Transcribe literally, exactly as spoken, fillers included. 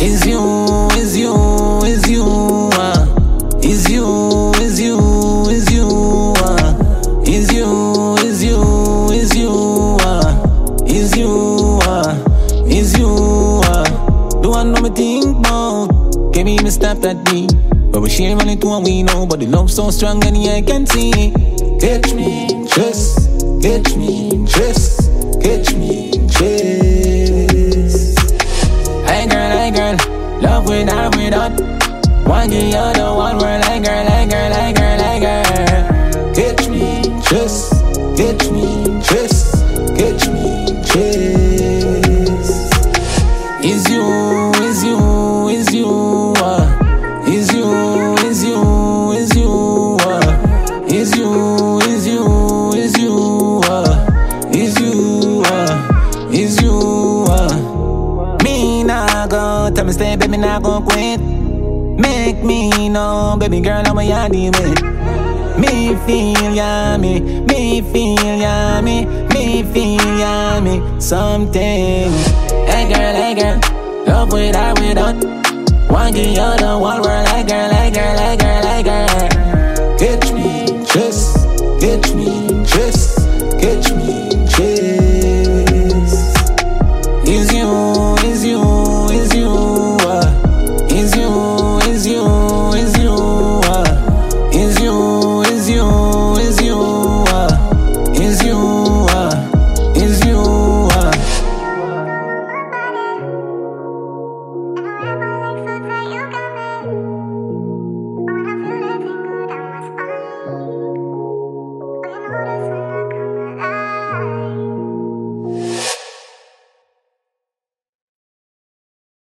Is you, is you, is you, uh. Is you, is you, is you, uh. Is you, is you, is you, uh. Is you, uh. Is you, uh. Do I know me think about? Give me me step that deep. But we share money to and we know. But the love so strong and yeah, I can see. Catch me in chess, catch me in chess, catch me in chess. Hey girl, hey girl, love without, without. One give you the one word, hey girl, hey girl, hey girl, hey girl. Catch me in chess, catch me in chess, catch me in chess. Is you, is you, is you, uh. Is you, is you, is you, uh. Is you, is you, is you, uh. Is you, uh. Is you, uh. Me nah go, tell me stay, baby, nah go quit. Make me know, baby girl, I'm a yardie with. Me feel yummy, me feel yummy, me feel yummy. Something. Hey girl, hey girl, love without, without. One give you the one word, hey girl, hey girl, hey girl, hey girl. Catch me in chess, catch me in chess, catch me in chess. Is you, is you, is you, uh. Is you, is you, is you, uh. Is you, is you, is you, uh. Is you, uh. Is you, uh. I wanna feel it, think good, I was fine. I know that's